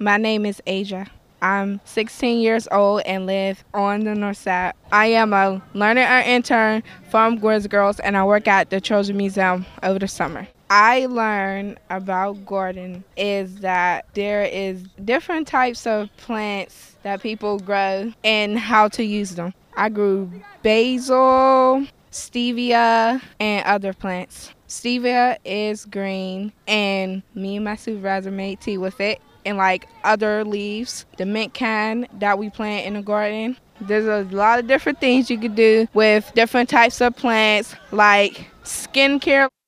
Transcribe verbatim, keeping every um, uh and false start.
My name is Asia. I'm sixteen years old and live on the north side. I am a learner and intern from Gordon's Girls, and I work at the Trojan Museum over the summer. I learned about Gordon is that there is different types of plants that people grow and how to use them. I grew basil, stevia, and other plants. Stevia is green, and me and my supervisor made tea with it and like other leaves, the mint kind that we plant in the garden. There's a lot of different things you could do with different types of plants, like skincare.